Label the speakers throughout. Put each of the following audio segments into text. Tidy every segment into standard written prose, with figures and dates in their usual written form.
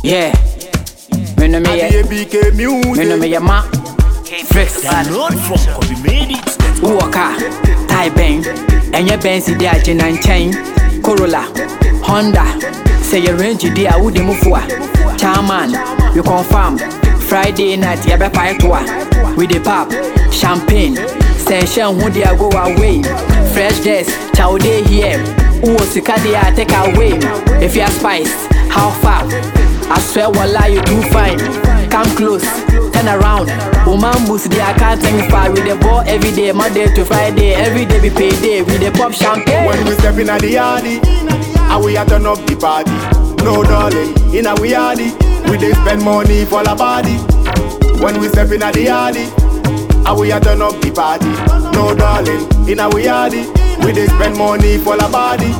Speaker 1: Yeah. Me no me
Speaker 2: BK music.
Speaker 1: Me no me ya ma. Fix.
Speaker 3: Download from CopyMedics.com.
Speaker 1: Uoka. Tai Bang. Enye Benzi di agye na nkyɛn. Corolla. Honda. Say your range di a wudi mufua. Chairman. You confirm. Friday night ya be fight toa. With the pop. Champagne. Session who dia go away. Fresh dress. Chow day here. Uo sika dia take away. If you are spice. How far? I swear wallah you too fine. Come close, turn around. Woman boost the account and far with the ball every day, Monday to Friday. Every day we pay day with the pop champagne.
Speaker 2: When we step in at the yardie, and we a turn up the party. No darling, in a we yardie, we dey spend money for la body. When we step in at the yardie, and we a turn up the party. No darling, in a we yardie, we dey spend money for la body.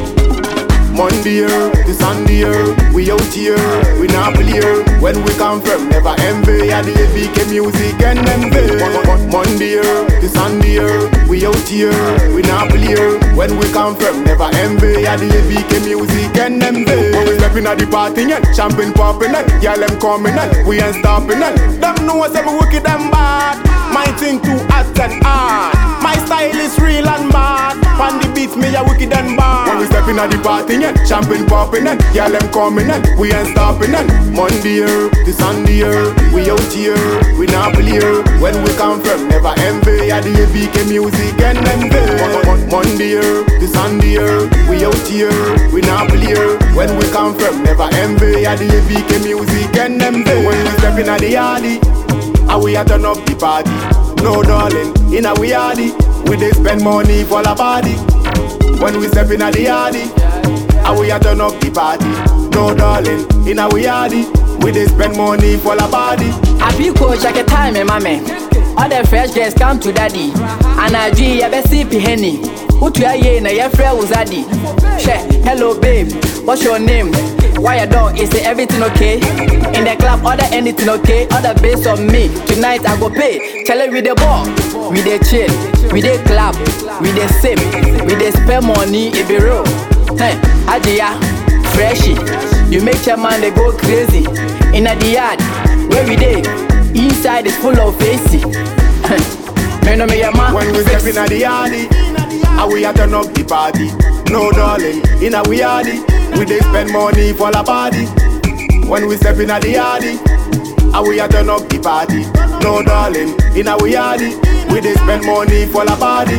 Speaker 2: Monday to Sunday, we out here, we not play. When we come from, never envy. At the BK music and envy. Monday to Sunday, we out here, we not play. When we come from, never envy. At the BK music and envy. When we stepping at the party, champagne popping, y'all them coming, we ain't stopping. Them know us every wicked and bad. My thing too hot and hard. My style is real and bad. On the beat, me a wicked and bad. When we stepping at the party, champagne popping, y'all them coming, we ain't stopping. Monday to Sunday, we out here, we not play. When we come from, never envy. At the BK music and envy. Monday to Sunday, we out here, we not play. When we come from, never envy. At the BK music and envy. When we stepping at the yardie, and we a turn up the party. No darling, in a we yardie, we dey spend money for la body. When we step in at the yardie, and we a turn up the party. No darling, in a we yardie, we dey spend money for la body.
Speaker 1: Happy coach, check a time, mama. All the fresh guests come to daddy. And I do ya be sippy henny. Who to ye na your friend was daddy? Hello babe, what's your name? Why you don't? Is everything okay? In the club, order anything okay? Order based on me. Tonight I go pay. Tell it with the ball, we dey chill, we dey clap, we dey sip, we dey spend money. It be real. Hey, Adia, freshy. You make your man they go crazy. In the yard, where we dey, inside is full of AC.
Speaker 2: When we step in at the yardie, and we a turn up the party. No darling, in a we yardie, we dey spend money for la body. When we step in at the yardie, and we a turn up the party. No darling, in a we yardie, we dey spend money for la body.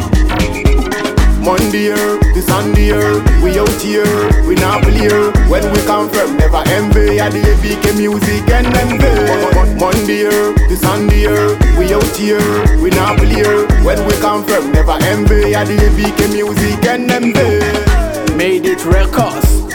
Speaker 2: Monday to Sunday, we out here, we not play. When we come from, never envy. At the BK music and envy. Monday to Sunday, we out here, we not play. When we come from, never envy. At the BK music and envy.
Speaker 1: Made it records.